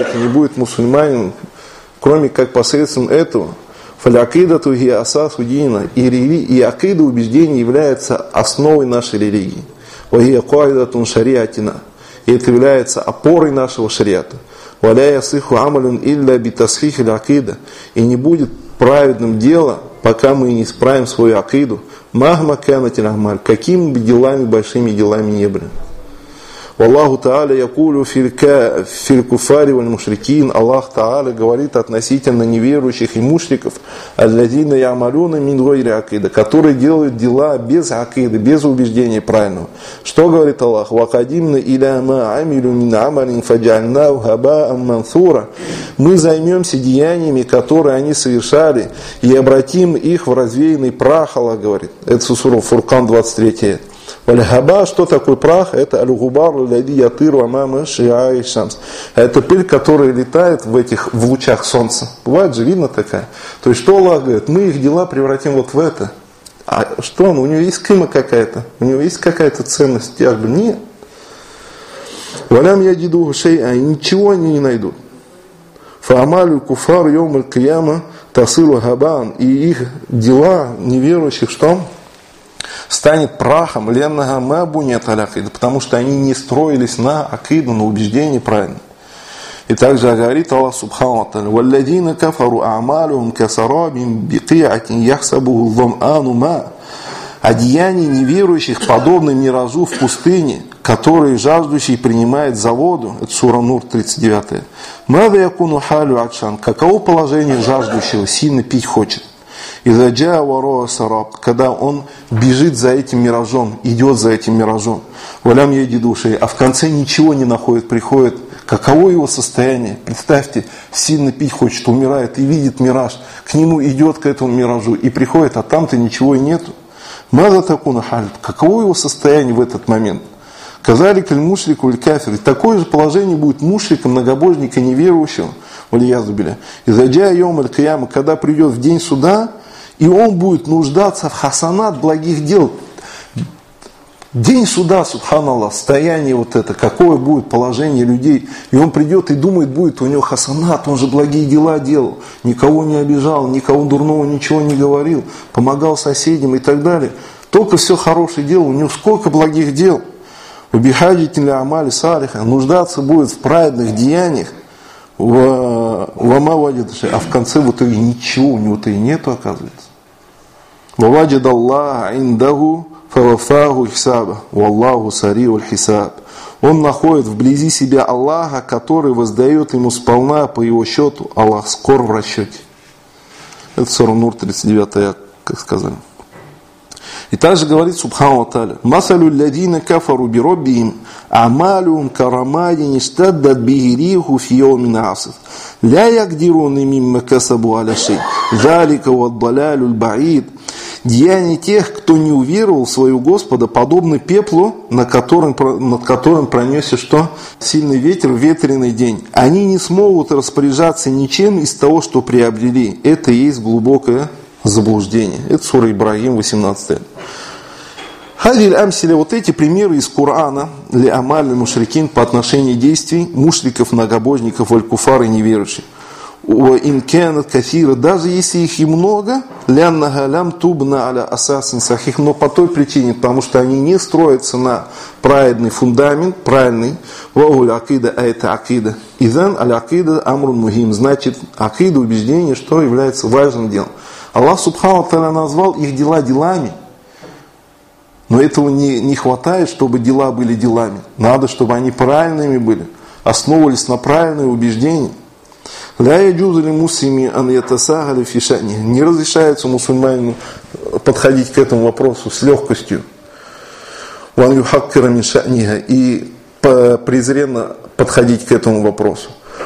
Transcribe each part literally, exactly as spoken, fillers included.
Не будет мусульманин, кроме как посредством этого. Фалякидату ги асасу дина. И акида убеждения является основой нашей религии. Вагия куайдатун шариатина. И это является опорой нашего шариата. Валя ясиху амалюн илля битасхихи акида. И не будет праведным дело, пока мы не исправим свою акиду. Махма канатил ахмаль. Какими бы делами, большими делами не были. Аллаху Та'аля якулю фил куфари валь мушрикин. Аллах Та'аля говорит относительно неверующих и мушриков, алладина ямалюна мин гайри акида, которые делают дела без акиды, без убеждения правильного. Что говорит Аллах? Вакадимна иля ма амилю мин амалин фаджальнау хаба'ам мансура. Мы займемся деяниями, которые они совершали, и обратим их в развеянный прах, Аллах говорит. Это сура Фуркан двадцать три. Валь-хаба, что такое прах? Это аль-губар, лади ятыру амама ши'ай шамс. Это пыль, которая летает в этих в лучах солнца. Бывает же, видно такая. То есть, что Аллах говорит? Мы их дела превратим вот в это. А что он? У него есть кыма какая-то? У него есть какая-то ценность? Тяжба? Нет. Валям ядиду шей'a. Ничего они не найдут. Фаамалю куфар йом аль-кияма тасылу хабан. И их дела неверующих, что? Станет прахом, леннага мабунят аль-акида, потому что они не строились на акиду, на убеждении правильно. И также говорит Аллах субхану ва тааля: «Валладина кафару а'малухум касарабин бики'атин яхсабуху зом'ану ма». А деяния неверующих подобны миражу в пустыне, который жаждущий принимает за воду. Это сура Нур тридцать девять. «Мада якуну халю акшан». Каково положение жаждущего, сильно пить хочет? Изаджа вароа сараб, когда он бежит за этим миражом, идет за этим миражом. Валям еди души, а в конце ничего не находит, приходит. Каково его состояние? Представьте, сильно пить хочет, умирает и видит мираж. К нему идет, к этому миражу, и приходит, а там-то ничего и нету. Маза такуна халь, каково его состояние в этот момент? Казали каль мушрику аль кафир. Такое же положение будет мушрика, многобожника, неверующего. Валиязубиля. Изаджа йом аль кияма, когда придет в день суда, и он будет нуждаться в хасанат, благих дел. День суда, субханаллах, состояние вот это, какое будет положение людей. И он придет и думает, будет у него хасанат, он же благие дела делал, никого не обижал, никого дурного ничего не говорил, помогал соседям и так далее. Только все хорошее делал, у него сколько благих дел. Убихадителя амали салиха, нуждаться будет в праведных деяниях, в, в амавадидаше, а в конце в итоге ничего у него-то и нету, оказывается. Ваваджид Аллах индаху фавафаху хисаба, валлаху сариу аль-хисаб. Он находит вблизи себя Аллаха, который воздает ему сполна по его счету. Аллах скоро в расчете. Это сура Нур тридцать девять, как сказали. И также говорит субхану ва тааля: «Масалю ладина кафару бироббихим амалюм карамадин иштаддат биhi риху фи йомин асиф. Ля ягдируна мимма касабу аля шей. Залика вад-далялю аль-баид». Деяния тех, кто не уверовал в своего Господа, подобны пеплу, над которым, над которым пронесся что? Сильный ветер в ветреный день. Они не смогут распоряжаться ничем из того, что приобрели. Это и есть глубокое заблуждение. Это сура Ибрагим восемнадцать. Хадиль амсиля, вот эти примеры из Корана ли амаль мушрикин по отношению действий мушриков, многобожников, валь-куфар и неверующих. Инкенат кафира, даже если их и много, ляннага лям тубна аля асасин сахих, но по той причине, потому что они не строятся на правильный фундамент, правильный, вагуль акида, а это акида. Изан аля акида амрун мухим, значит, акида, убеждение, что является важным делом. Аллах субхану тааля назвал их дела делами, но этого не, не хватает, чтобы дела были делами. Надо, чтобы они правильными были, основывались на правильное убеждение. Не разрешается мусульманину подходить к этому вопросу с легкостью и презренно подходить к этому вопросу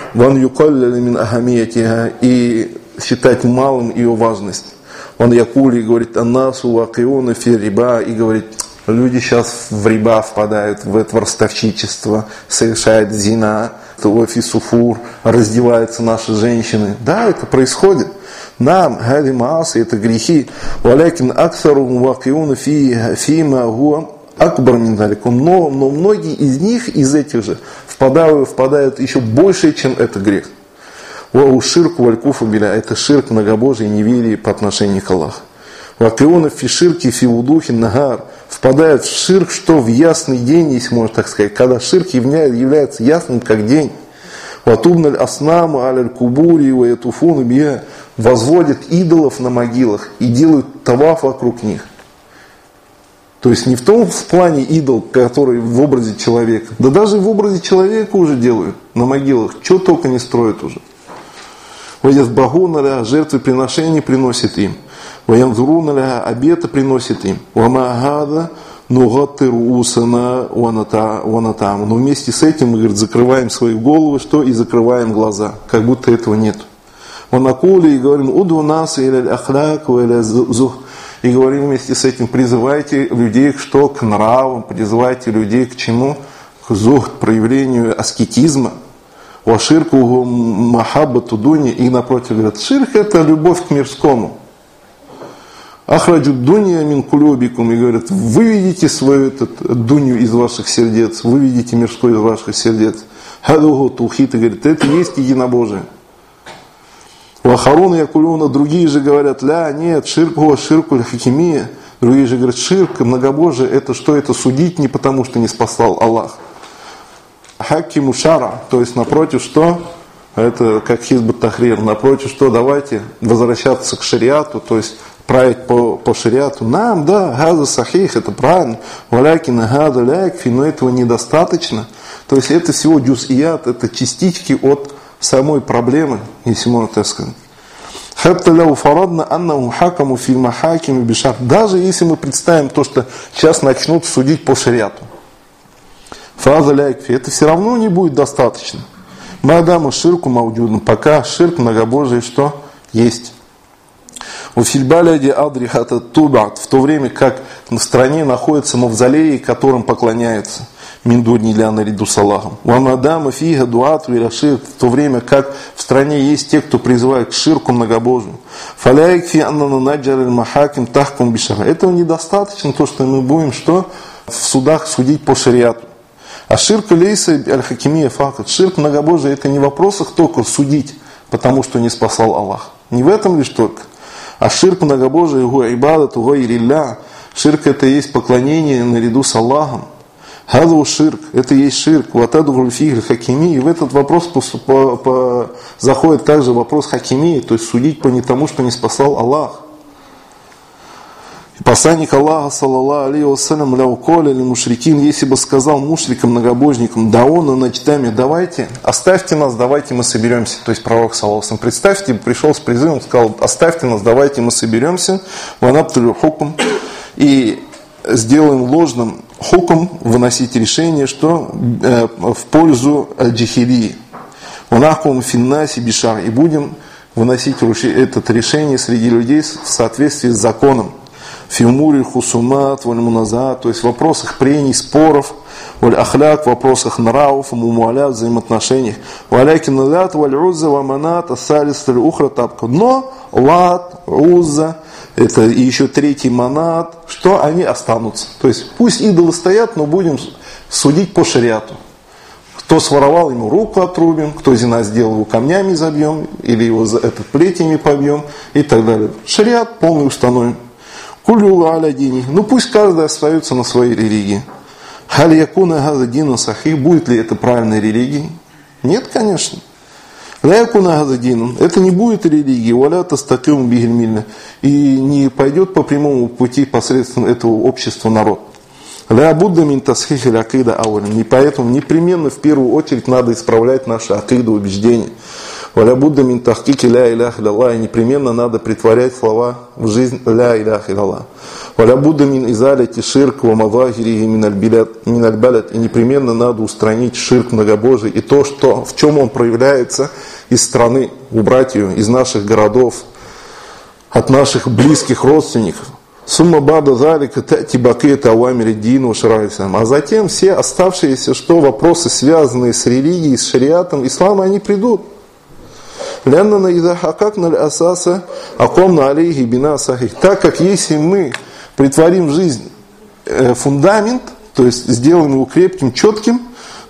и считать малым ее важность. Он якули говорит: «Аннасу вакиуна фи риба», и говорит: люди сейчас в риба впадают, в это ростовщичество, совершают зина, офи суфур, раздеваются наши женщины. Да, это происходит. Нам, хади маасы, это грехи. Валякин аксару вакиуна фи фима гуа акбар мин далик. Но, но многие из них, из этих же, впадают, впадают еще больше, чем это грех. Вау ширку валькуфу биля, это ширк многобожие и неверие по отношению к Аллаху. Вакиона фи ширки фи вудухи нагар, впадают в ширк, что в ясный день, если можно так сказать, когда ширк является ясным как день. Ватубналь аснаму аляль кубури ваятуфуну бия, возводят идолов на могилах и делают таваф вокруг них. То есть не в том в плане идол, который в образе человека, да даже в образе человека уже делают на могилах, что только не строят уже. Ваязбагуналя, жертвоприношения приносит им. Ваянзуруналя, обеты приносит им. Вамагада нугаттыру усана ванатам. Но вместе с этим мы, говорит, закрываем свои головы, что и закрываем глаза, как будто этого нет. Ванакули и говорим, уду нас или ахляк, или зух. И говорим вместе с этим, призывайте людей что? К нравам, призывайте людей к чему? К зухт, проявлению аскетизма. Ваширку махаббату дуни. И напротив говорят, ширк это любовь к мирскому. Ахраджут дуния мин кулюбикум. И говорят, выведите свою этот, дунью из ваших сердец, выведите мирское из ваших сердец. Хадуху тухит. И говорит, это есть единобожие. Вахаруна якулюна, другие же говорят, ля, нет, ширку, ширку, хакимия. Другие же говорят, ширк, многобожие, это что? Это судить не потому, что не спасал Аллах. Хакиму шара, то есть напротив, что? Это как хизбут тахрир, напротив, что? Давайте возвращаться к шариату, то есть править по, по шариату. Нам, да, газа сахих, это правильно. Валякина газа лякфи, но этого недостаточно. То есть это всего джуз'ият, это частички от самой проблемы, если можно так сказать. Даже если мы представим то, что сейчас начнут судить по шариату, это все равно не будет достаточно. Мадаму ширку маудюдну, пока ширк многобожие что есть. У фильбаляди адрихата тубат, в то время как в стране находятся мавзолеи, которым поклоняются. Миндурни ля наряду с Аллахом. Вамадама фига дуат вирашир, в то время как в стране есть те, кто призывает к ширку многобожию. Фаляйк фи анна наджар махаким тахкум бишара. Этого недостаточно, то, что мы будем что? В судах судить по шариату. А ширк лейса аль-хакимия факат. Ширк многобожие это не в вопросах только судить, потому что не спасал Аллах. Не в этом лишь только. А ширк многобожие, его ибадат, его ирилля. Ширк это есть поклонение наряду с Аллахом. Хазу ширк, это есть ширк, ватаду гульфигр хакими, и в этот вопрос по, по, по, заходит также вопрос хакими, то есть судить по не тому, что не спасал Аллах. И посланник Аллаха, саллаллаху алейхи вассалям, ляуколя или мушрикин, если бы сказал мушрикам, многобожникам, да он и начтами, давайте, оставьте нас, давайте мы соберемся. То есть пророк, саллаллаху алейхи, представьте, пришел с призывом, сказал, оставьте нас, давайте мы соберемся, ванаптулю хукм, и сделаем ложным хукм, выносить решение, что э, в пользу аль-джихилии. Унахкум финнаси бишар. И будем выносить это решение среди людей в соответствии с законом. Фимури хусумат, валь муназа, то есть в вопросах прений, споров, валь ахляк, в вопросах нравов, мумуаля, взаимоотношениях. Валякин лат, валь узза, ваманат, ассалис, аль ухра, тапка. Но лат, узза, это и еще третий манат, что они останутся. То есть пусть идолы стоят, но будем судить по шариату. Кто своровал, ему руку отрубим, кто зина сделал, его камнями забьем, или его этот плетями побьем, и так далее. Шариат полный установим. Кулю аля дини. Ну пусть каждый остается на своей религии. Халь якуна газа дина сахих. Будет ли это правильной религией? Нет, конечно. Это не будет религией, и не пойдет по прямому пути посредством этого общества народ. И поэтому непременно в первую очередь надо исправлять наши акиду, убеждения. И непременно надо притворять слова в жизнь ля илях илlallah. И непременно надо устранить ширк многобожий и то, что, в чем он проявляется из страны, убрать ее из наших городов, от наших близких родственников. А затем все оставшиеся что вопросы, связанные с религией, с шариатом ислама, они придут. Так как если мы притворим в жизнь фундамент, то есть сделаем его крепким, четким,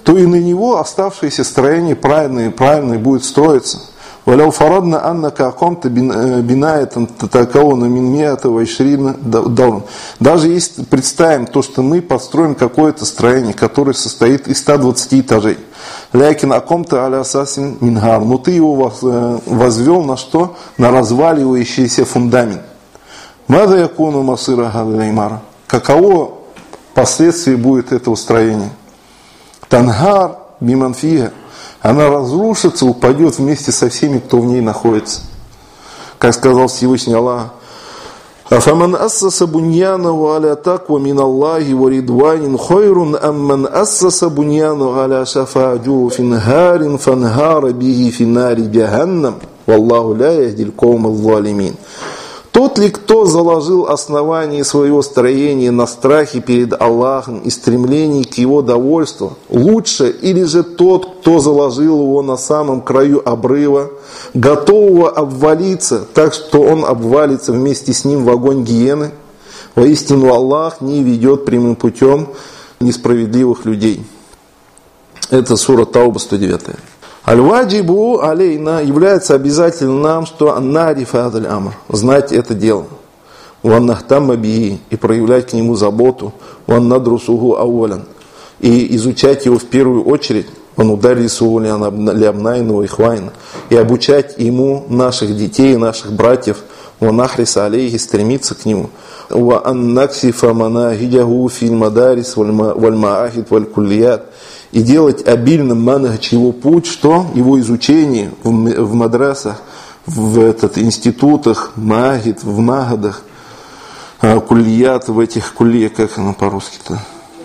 то и на него оставшиеся строения правильные, правильные будет строиться. وَلَوْ فَرَضْنَا أَنَّكَ أَقَمْتَ بِنَايَةً تَتَكَوَّنَ مِنْ مِائَةٍ وَعِشْرِينَ دَوْرًا. Даже если представим то, что мы построим какое-то строение, которое состоит из ста двадцати этажей. لَكِنْ أَقَمْتَ عَلَى أَسَاسٍ مِنْ هَارٍ. Но ты его возвел на что? На разваливающийся фундамент. مَاذَا يَكُونُ مَصِيرَ هَذَا الْعِمَارَةِ. Каково последствие будет этого строения? «Танхар биман фиха». Она разрушится, упадет вместе со всеми, кто в ней находится. Как сказал Всевышний Аллах: «Афаман ассаса буньяну аля таква мин Аллахи ва ридванин хойрун амман ассаса буньяну аля шафа джуфин харин фанхара бихи финари джаханнам валлаху ля яхдиль каума залимин». Тот ли, кто заложил основание своего строения на страхе перед Аллахом и стремлении к его довольству, лучше, или же тот, кто заложил его на самом краю обрыва, готового обвалиться, так что он обвалится вместе с ним в огонь гиены? Воистину Аллах не ведет прямым путем несправедливых людей. Это сура Тауба сто девять. Аль-ваджибу алейна, является обязательным нам, что аннарифа адаль амр, знать это дело. Ваннахтамма бихи, и проявлять к нему заботу. Ваннадрусуху ауалян, и изучать его в первую очередь. Ванударисуху лябнайну и хвайна, и обучать ему наших детей, наших братьев. Ванахриса алейхи, стремиться к нему. Ваннаксифа манахиджаху филь мадарис вальмаахид валькуллият, и делать обильным манхадж его путь, что? Его изучение в, в мадрасах, в этот, институтах, магид, в магадах, куллият, в этих куллиях, как оно по-русски-то?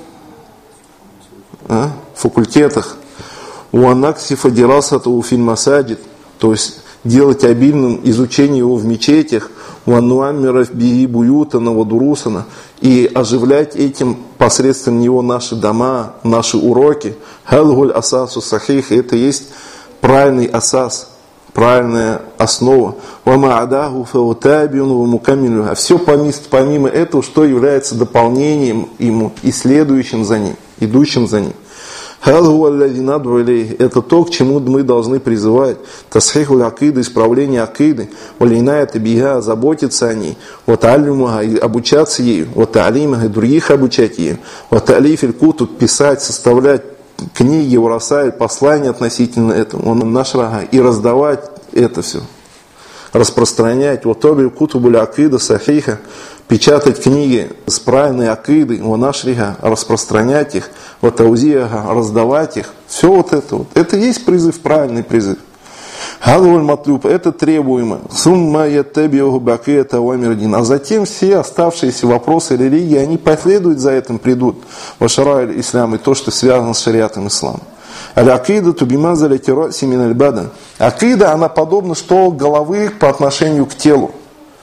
А? Факультетах. Уанаксифа дирасату филь масаджид, то есть делать обильным изучение его в мечетях, уануаммиров биги буютана вадурусана, и оживлять этим посредством него наши дома, наши уроки. Хадгуль асасу сахих, это есть правильный асас, правильная основа. Вама адаху фаутабиуну вамукамилю, а все помимо этого, что является дополнением ему и следующим за ним, идущим за ним. Это то, к чему мы должны призывать. Тасхихуль акиды, исправление акиды. Валинайта биха, заботиться о ней. Вот алимуха, обучаться ею. Вот алимаха, других обучать ею. Вот алифиль кутуб, писать, составлять книги, врасай, послания относительно этого. Он нашрага, и раздавать это все. Распространять. Вот обиль кутубуль акида сахиха, печатать книги с правильной акидой, ванашриха, распространять их, ватаузиаха, раздавать их. Все вот это вот. Это и есть призыв, правильный призыв. Хадваль матлюб, это требуемо. Сумма яттабиуху бакията вамирдин. А затем все оставшиеся вопросы религии, они последуют за этим, придут. Вашарай ислам, и то, что связано с шариатом ислама. Аль-акида тубимазаля тираси мин аль-бадан. Акида, она подобна что головы по отношению к телу.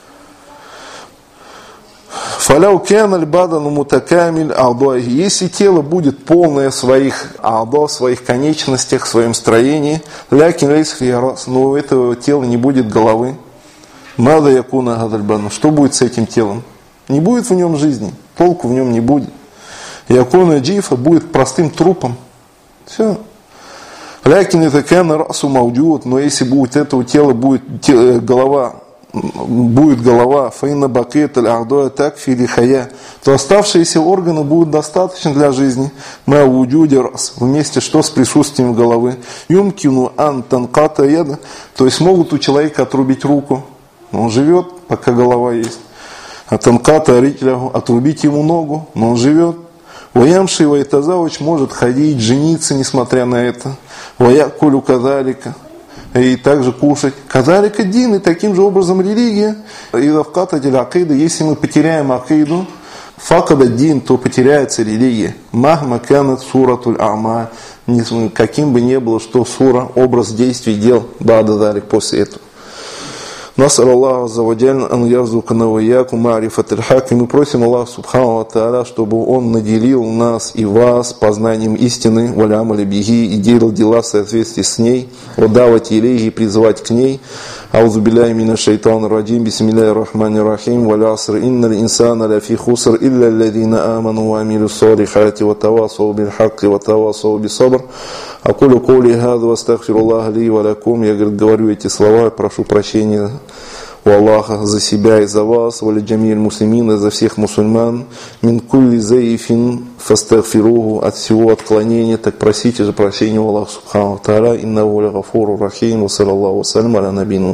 Фаляу кян аль-бадану мутакамиль алдуахи. Если тело будет полное в своих алдо, в своих конечностях, в своем строении, лякин лейс хиярас, но у этого тела не будет головы. Мада якуна гадальбану. Что будет с этим телом? Не будет в нем жизни, толку в нем не будет. Якуна джифа будет простым трупом. Все. Лякин это кян расу маудиут, но если будет этого тела будет голова, будет голова, фаина бакет аль-ахдоя так фили хая, то оставшиеся органы будут достаточно для жизни. Мы аудюди раз, вместе что с присутствием головы. Юмкину ан танката яда, то есть могут у человека отрубить руку, но он живет, пока голова есть. А танката аритляху, отрубить ему ногу, но он живет. Ваямши вайтазавыч может ходить, жениться, несмотря на это. Ваякулю кадалика. И также кушать. Кадалика дин, и таким же образом религия. И давката дель акида, если мы потеряем акиду, факада дин, то потеряется религия. Махма канат суратуль ама, каким бы ни было, что сура, образ действий, дел, бада далик после этого. Насар Аллах аззаваджаль ан ярзукана ва ияку ма'рифатиль хак. И мы просим Аллах субхану ва тааля, чтобы Он наделил нас и вас познанием истины, валямали бихи, и делал дела в соответствии с ней, удавать илейхи, призывать к ней, أعوذ بالله من الشيطان الرجيم بسم الله الرحمن الرحيم والعصر إن الإنسان لفي خسر إلا الذين آمنوا وعملوا الصالحات وتواصوا بالحق وتواصوا بالصبر. أقول قولي هذا واستغفر الله لي ولكم. Я, говорит, говорю эти слова, прошу прощения у Аллаха за себя и за вас, вали джамиль муслимин, и за всех мусульман, мин кулли заифин фастагфируху, от всего отклонения, так просите за прощения у Аллаха субхану ва тааля, иннаху ля гафуру рахим, ва саллаллаху ва саллям аля набину